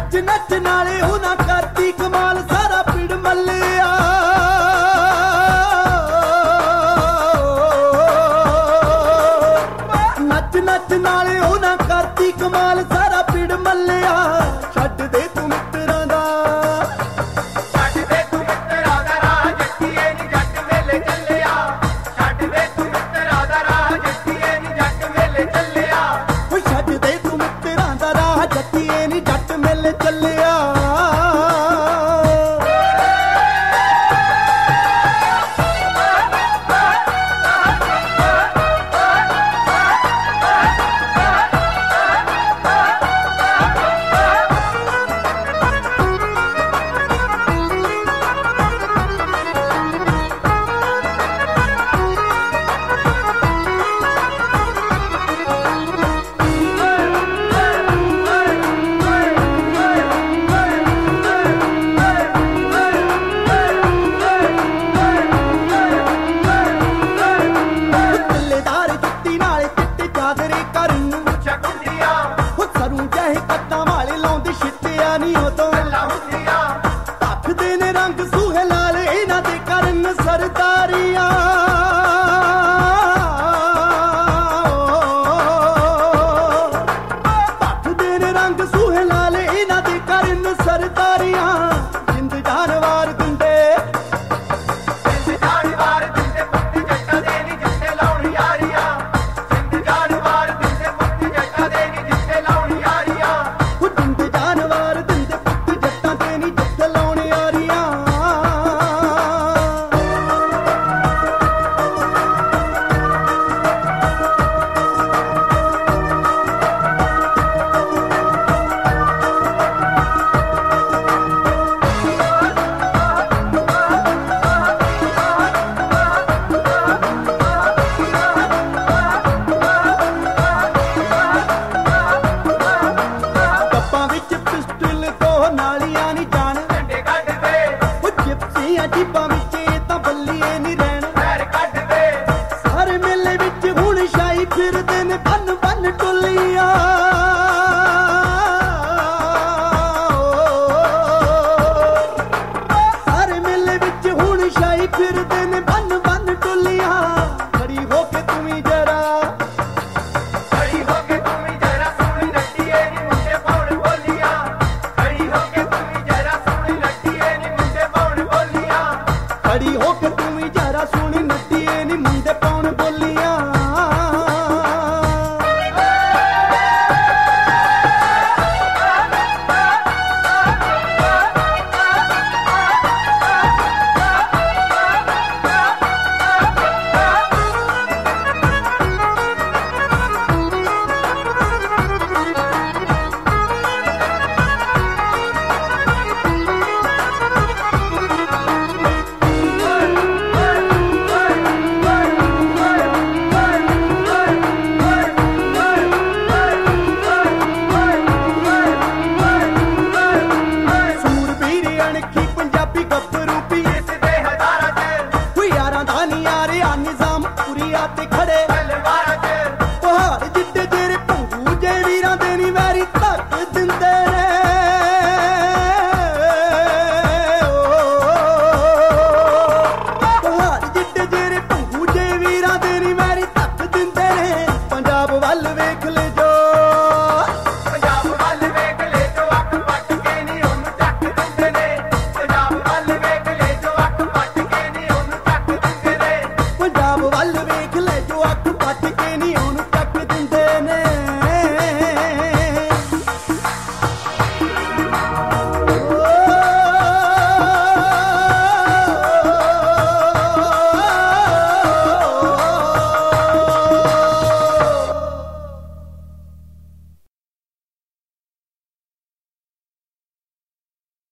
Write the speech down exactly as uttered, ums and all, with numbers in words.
ਨੱਚ ਨੱਚ ਨਾਲੇ ਉਹਨਾਂ ਕਰਤੀ ਕਮਾਲ ਸਾਰਾ ਪਿੰਡ ਮੱਲਿਆ। ਨੱਚ ਨੱਚ ਨਾਲੇ ਉਹਨਾਂ ਕਰਤੀ ਕਮਾਲ ਸਾਰਾ ਪਿੰਡ ਮੱਲਿਆ। ਛੱਡ ਦੇ ਤੂੰ ਮਿੱਤਰਾਂ ਦਾ ਛੱਡ ਦੇ ਤੂੰ ਮਿੱਤਰਾਂ ਦਾ ਰਾਹ ਜੱਟੀਏ ਨੀ ਜੱਟ ਮੇਲੇ ਚੱਲਿਆ। ਛੱਡ ਦੇ ਤੂੰ ਮਿੱਤਰਾਂ ਦਾ ਰਾਹ ਜੱਟੀਏ ਨੀ ਜੱਟ ਮੇਲੇ ਚੱਲਿਆ। ਓ ਛੱਡ ਦੇ ਤੂੰ ਮਿੱਤਰਾਂ ਦਾ ਰਾਹ ਜੱਟੀਏ ਨੀ ਜੱਟ ਮੇਲੇ ਚੱਲਿਆ। ਛੱਡਿਆ ਉਹ ਸਰੂ ਚਾਹੇ ਕੱਟਾਂ ਵਾਲੇ ਲਾਉਂਦੇ ਛਿੱਟਿਆ ਨੀ ਉਦੋਂ